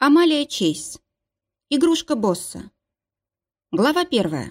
Амалия Чейз. Игрушка босса. Глава 1.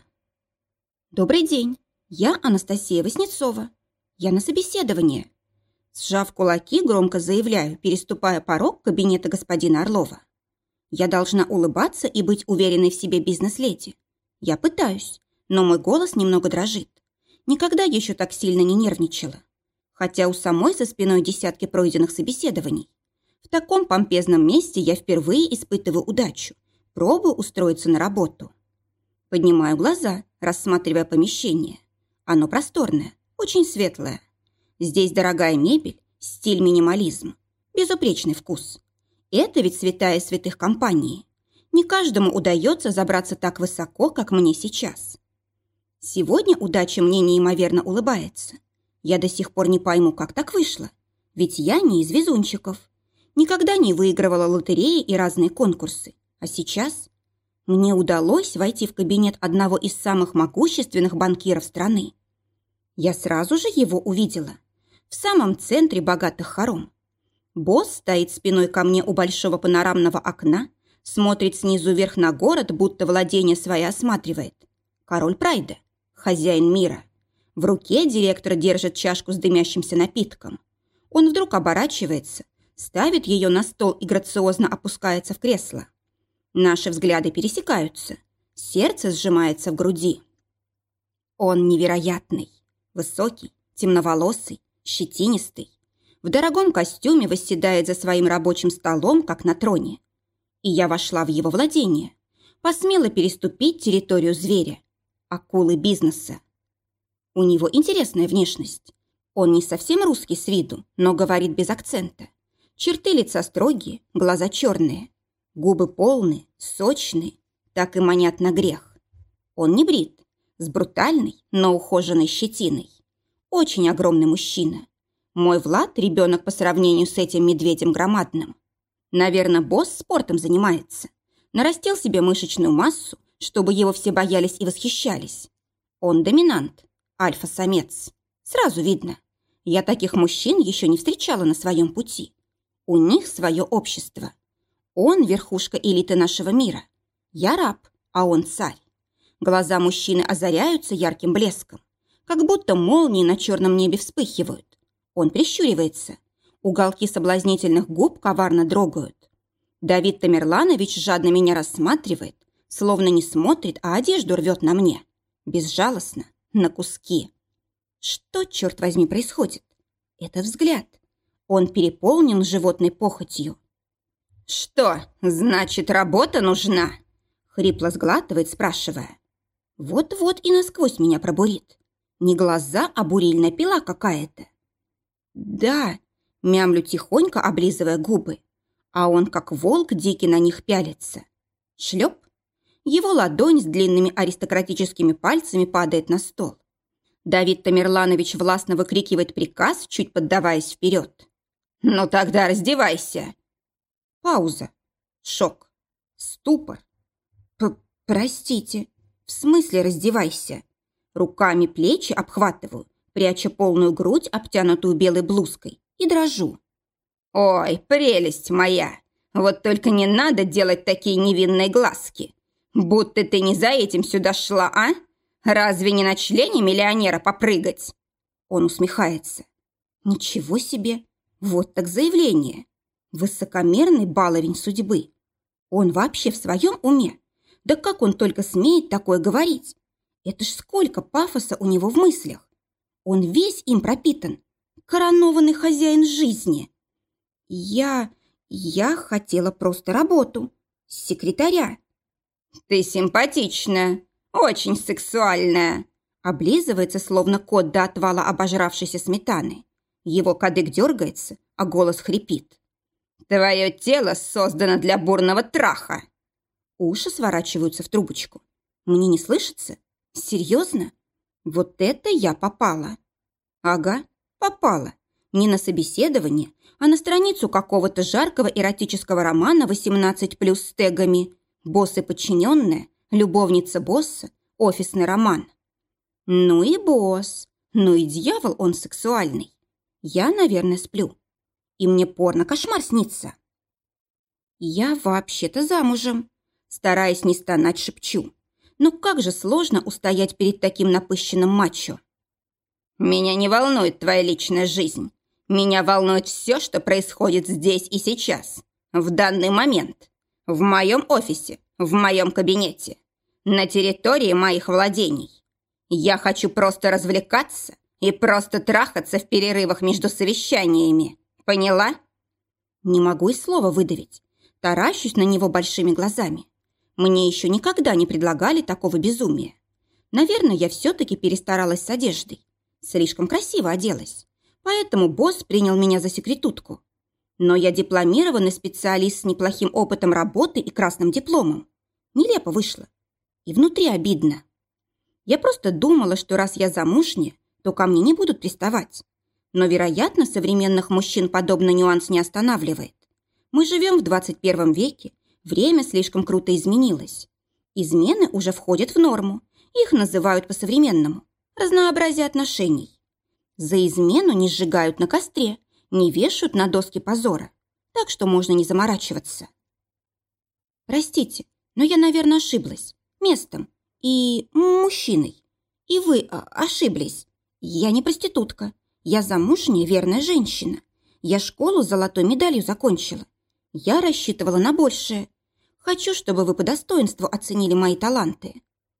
Добрый день. Я Анастасия Васнецова. Я на собеседование. Сжав кулаки, громко заявляю, переступая порог кабинета господина Орлова. Я должна улыбаться и быть уверенной в себе бизнес-леди. Я пытаюсь, но мой голос немного дрожит. Никогда еще так сильно не нервничала. Хотя у самой за спиной десятки пройденных собеседований. В таком помпезном месте я впервые испытываю удачу, пробую устроиться на работу. Поднимаю глаза, рассматривая помещение. Оно просторное, очень светлое. Здесь дорогая мебель, стиль минимализм, безупречный вкус. Это ведь святая святых компании. Не каждому удается забраться так высоко, как мне сейчас. Сегодня удача мне неимоверно улыбается. Я до сих пор не пойму, как так вышло. Ведь я не из везунчиков. Никогда не выигрывала лотереи и разные конкурсы. А сейчас мне удалось войти в кабинет одного из самых могущественных банкиров страны. Я сразу же его увидела. В самом центре богатых хором. Босс стоит спиной ко мне у большого панорамного окна, смотрит снизу вверх на город, будто владение свое осматривает. Король Прайда, хозяин мира. В руке директор держит чашку с дымящимся напитком. Он вдруг оборачивается, ставит ее на стол и грациозно опускается в кресло. Наши взгляды пересекаются. Сердце сжимается в груди. Он невероятный. Высокий, темноволосый, щетинистый. В дорогом костюме восседает за своим рабочим столом, как на троне. И я вошла в его владение. Посмела переступить территорию зверя. Акулы бизнеса. У него интересная внешность. Он не совсем русский с виду, но говорит без акцента. Черты лица строгие, глаза черные. Губы полные, сочные, так и манят на грех. Он не брит, с брутальной, но ухоженной щетиной. Очень огромный мужчина. Мой Влад – ребенок по сравнению с этим медведем громадным. Наверное, босс спортом занимается. Нарастил себе мышечную массу, чтобы его все боялись и восхищались. Он доминант, альфа-самец. Сразу видно. Я таких мужчин еще не встречала на своем пути. У них свое общество. Он верхушка элиты нашего мира. Я раб, а он царь. Глаза мужчины озаряются ярким блеском, как будто молнии на черном небе вспыхивают. Он прищуривается. Уголки соблазнительных губ коварно дрогают. Давид Тамерланович жадно меня рассматривает, словно не смотрит, а одежду рвет на мне. Безжалостно, на куски. Что, черт возьми, происходит? Это взгляд. Он переполнен животной похотью. «Что, значит, работа нужна?» Хрипло сглатывает, спрашивая. Вот-вот и насквозь меня пробурит. Не глаза, а бурильная пила какая-то. «Да», — мямлю тихонько, облизывая губы. А он, как волк, дикий на них пялится. Шлеп. Его ладонь с длинными аристократическими пальцами падает на стол. Давид Тамерланович властно выкрикивает приказ, чуть поддаваясь вперед. «Ну тогда раздевайся!» Пауза. Шок. Ступор. Простите. В смысле раздевайся? Руками плечи обхватываю, пряча полную грудь, обтянутую белой блузкой, и дрожу. «Ой, прелесть моя! Вот только не надо делать такие невинные глазки! Будто ты не за этим сюда шла, а? Разве не на члене миллионера попрыгать?» Он усмехается. «Ничего себе! Вот так заявление! Высокомерный баловень судьбы! Он вообще в своем уме? Да как он только смеет такое говорить? Это ж сколько пафоса у него в мыслях! Он весь им пропитан! Коронованный хозяин жизни!» Я хотела просто работу. Секретаря. «Ты симпатичная, очень сексуальная», облизывается, словно кот до отвала обожравшейся сметаны. Его кадык дергается, а голос хрипит. «Твое тело создано для бурного траха». Уши сворачиваются в трубочку. Мне не слышится? Серьезно? Вот это я попала. Ага, попала. Не на собеседование, а на страницу какого-то жаркого эротического романа 18+ с тегами «Босс и подчиненная», «Любовница босса», «Офисный роман». Ну и босс, ну и дьявол он сексуальный. Я, наверное, сплю. И мне порно-кошмар снится. «Я вообще-то замужем». Стараясь не стонать, шепчу. Но как же сложно устоять перед таким напыщенным мачо. «Меня не волнует твоя личная жизнь. Меня волнует все, что происходит здесь и сейчас, в данный момент, в моем офисе, в моем кабинете, на территории моих владений. Я хочу просто развлекаться и просто трахаться в перерывах между совещаниями. Поняла?» Не могу и слова выдавить. Таращусь на него большими глазами. Мне еще никогда не предлагали такого безумия. Наверное, я все-таки перестаралась с одеждой. Слишком красиво оделась. Поэтому босс принял меня за секретутку. Но я дипломированный специалист с неплохим опытом работы и красным дипломом. Нелепо вышло. И внутри обидно. Я просто думала, что раз я замужняя, то ко мне не будут приставать. Но, вероятно, современных мужчин подобный нюанс не останавливает. Мы живем в 21 веке, время слишком круто изменилось. Измены уже входят в норму, их называют по-современному – разнообразие отношений. За измену не сжигают на костре, не вешают на доски позора, так что можно не заморачиваться. Простите, но я, наверное, ошиблась местом и мужчиной. И вы ошиблись. Я не проститутка. Я замужняя верная женщина. Я школу с золотой медалью закончила. Я рассчитывала на большее. Хочу, чтобы вы по достоинству оценили мои таланты».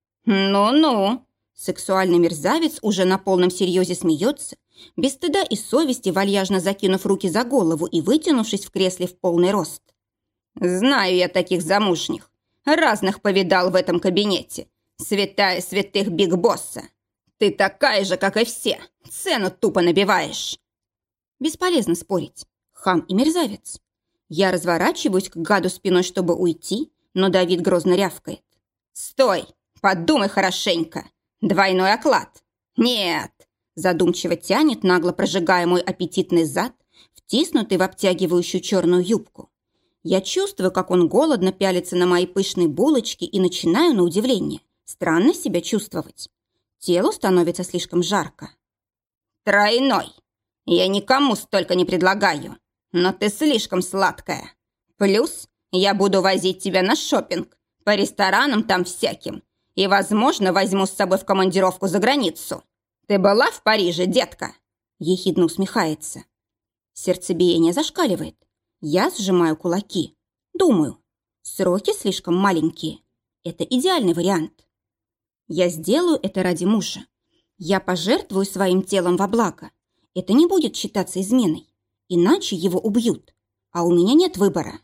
«Ну-ну». Сексуальный мерзавец уже на полном серьезе смеется, без стыда и совести, вальяжно закинув руки за голову и вытянувшись в кресле в полный рост. «Знаю я таких замужних. Разных повидал в этом кабинете. Святая святых биг-босса. Ты такая же, как и все. Цену тупо набиваешь». Бесполезно спорить. Хам и мерзавец. Я разворачиваюсь к гаду спиной, чтобы уйти, но Давид грозно рявкает. «Стой! Подумай хорошенько! Двойной оклад!» «Нет!» Задумчиво тянет, нагло прожигая мой аппетитный зад, втиснутый в обтягивающую черную юбку. Я чувствую, как он голодно пялится на мои пышные булочки и начинаю, на удивление, странно себя чувствовать. Телу становится слишком жарко. «Тройной! Я никому столько не предлагаю, но ты слишком сладкая. Плюс я буду возить тебя на шопинг, по ресторанам там всяким, и, возможно, возьму с собой в командировку за границу. Ты была в Париже, детка?» Ехидно усмехается. Сердцебиение зашкаливает. Я сжимаю кулаки. Думаю, сроки слишком маленькие. Это идеальный вариант. Я сделаю это ради мужа. Я пожертвую своим телом во благо. Это не будет считаться изменой. Иначе его убьют. А у меня нет выбора.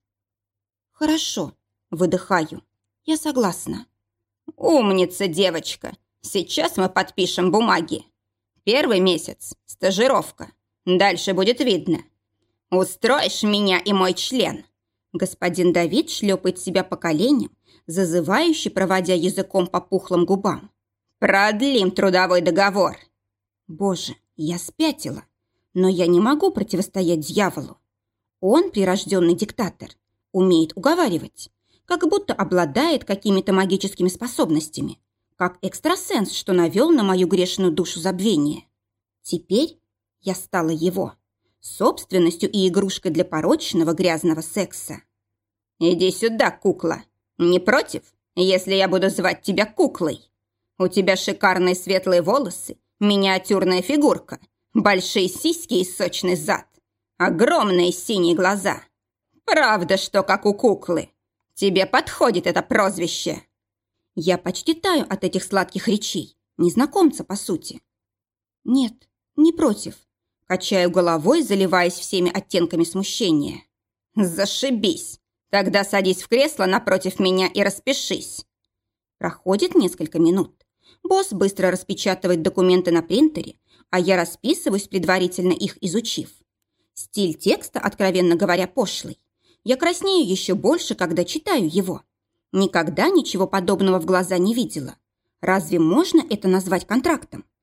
Хорошо, выдыхаю. Я согласна. «Умница, девочка. Сейчас мы подпишем бумаги. 1 месяц – стажировка. Дальше будет видно. Устроишь меня и мой член?» Господин Давид шлепает себя по коленям, зазывающе проводя языком по пухлым губам. «Продлим трудовой договор». Боже, я спятила. Но я не могу противостоять дьяволу. Он прирожденный диктатор, умеет уговаривать, как будто обладает какими-то магическими способностями, как экстрасенс, что навел на мою грешную душу забвение. Теперь я стала его, собственностью и игрушкой для порочного грязного секса. «Иди сюда, кукла. Не против, если я буду звать тебя куклой? У тебя шикарные светлые волосы, миниатюрная фигурка, большие сиськи и сочный зад, огромные синие глаза. Правда, что как у куклы? Тебе подходит это прозвище?» Я почти таю от этих сладких речей, незнакомца по сути. «Нет, не против». Качаю головой, заливаясь всеми оттенками смущения. «Зашибись! Тогда садись в кресло напротив меня и распишись». Проходит несколько минут. Босс быстро распечатывает документы на принтере, а я расписываюсь, предварительно их изучив. Стиль текста, откровенно говоря, пошлый. Я краснею еще больше, когда читаю его. Никогда ничего подобного в глаза не видела. Разве можно это назвать контрактом?